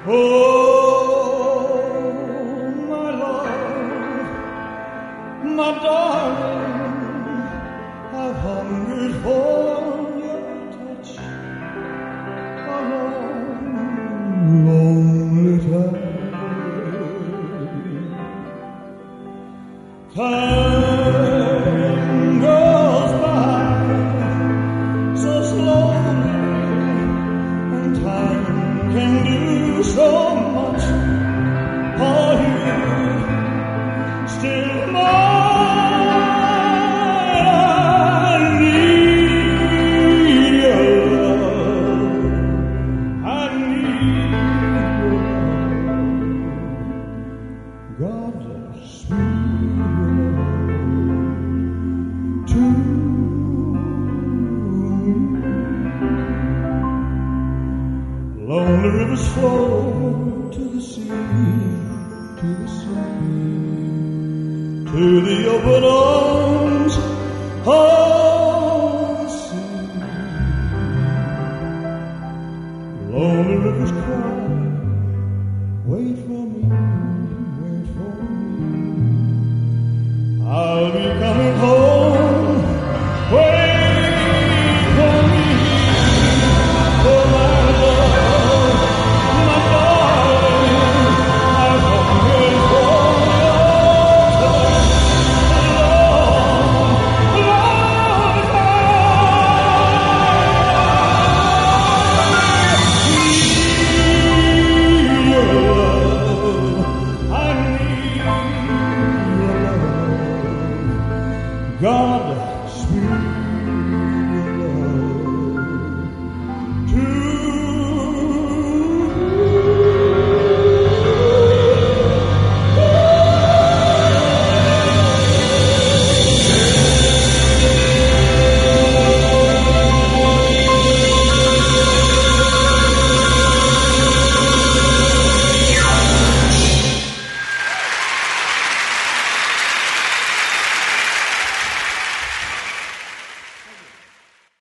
Oh, my love, my darling, I've hungered for your touch a long, lonely time. Time goes by so slowly, and time can do so much for you. Still I need your love. I need your love. God bless me to lonely rivers flow to the sea, to the sea, to the open arms of the sea. Lonely rivers cry